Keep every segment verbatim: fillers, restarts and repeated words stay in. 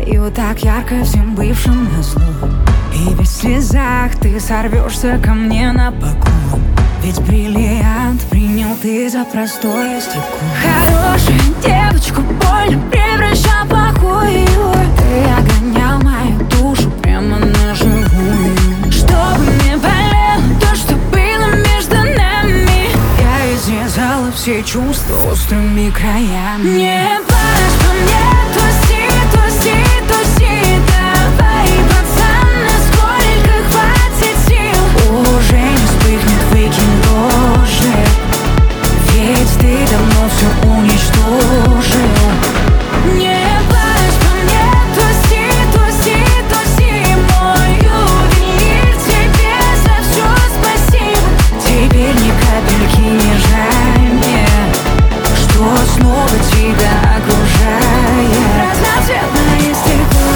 сияю так ярко всем бывшим назло. И ведь в слезах ты сорвешься ко мне на поклон. Ведь бриллиант принял ты за простое стекло. Хорошая девочку больно превращал в плохую. Ты огонял мою душу прямо на живую. Чтобы не болело то, что было между нами, я изрезала все чувства острыми краями. Не плачь по мне, тусти, тусти, тусти. Давай, пацан, насколько хватит сил. Уже не вспыхнет, выкинь дрожи. Ведь ты давно все уничтожил. Не плачь по мне, тусти, тусти, тусти. Мой ювелир, тебе за все спасибо. Теперь ни капельки не жаль мне, что снова тебя окружает. Разноцветное стекло,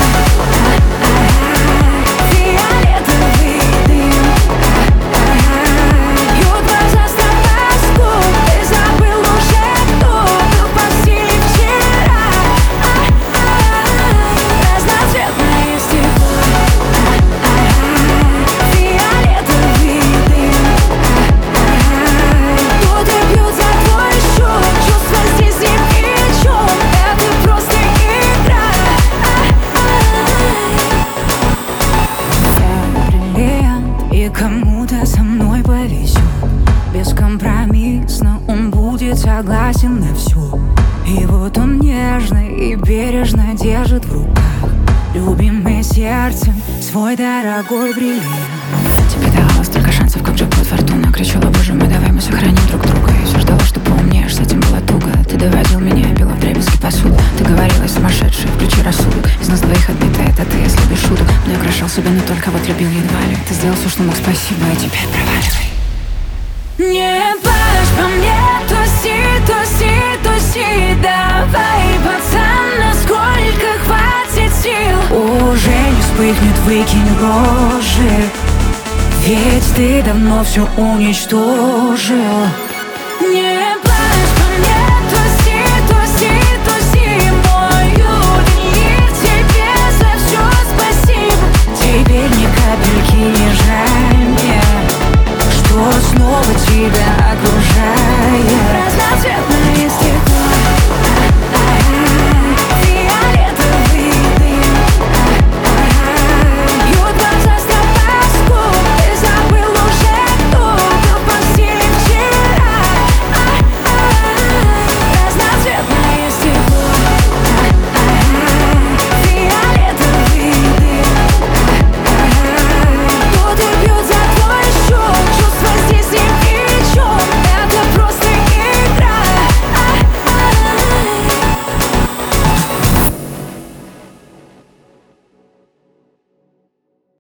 фиолетовый дым, бьют глаза с тобаску. Ты забыл уже, кто был в постели вчера. Разноцветное стекло, фиолетовый дым, тут и бьют за твой счет. Чувства здесь ни при чем, это просто игра. Я бриллиант, и кому-то со мной повезет. Бескомпромиссно он будет согласен на все. И вот он нежно и бережно держит в руках любимое сердце, свой дорогой бриллиант. Тебе давала столько шансов, как же под фортуна. Кричала, боже мой, давай мы сохраним друг друга. Я все ждала, что поумнеешь, с этим было туго. Ты доводил меня, я пила вдребезги посуду. Ты говорила, сумасшедшая, включи рассудок. Из нас двоих отбитая, это ты, если без шуток. Но я украшал себя, но только вот любил едва ли. Ты сделал все, что мог, спасибо, а теперь проваливай. Не плачь по мне, тусти, тусти, тусти. Давай, пацан, насколько хватит сил. Уже не вспыхнет, выкинь рожи. Ведь ты давно все уничтожил. Не